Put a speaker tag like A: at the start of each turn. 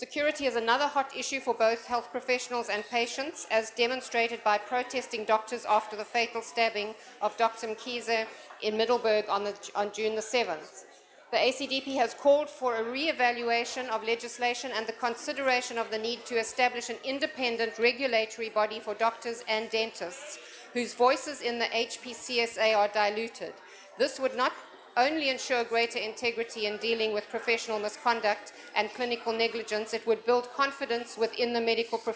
A: Security is another hot issue for both health professionals and patients, as demonstrated by protesting doctors after the fatal stabbing of Dr. Mkhize in Middleburg on June the 7th. The ACDP has called for a re-evaluation of legislation and the consideration of the need to establish an independent regulatory body for doctors and dentists whose voices in the HPCSA are diluted. This would not only ensure greater integrity in dealing with professional misconduct and clinical negligence, it would build confidence within the medical profession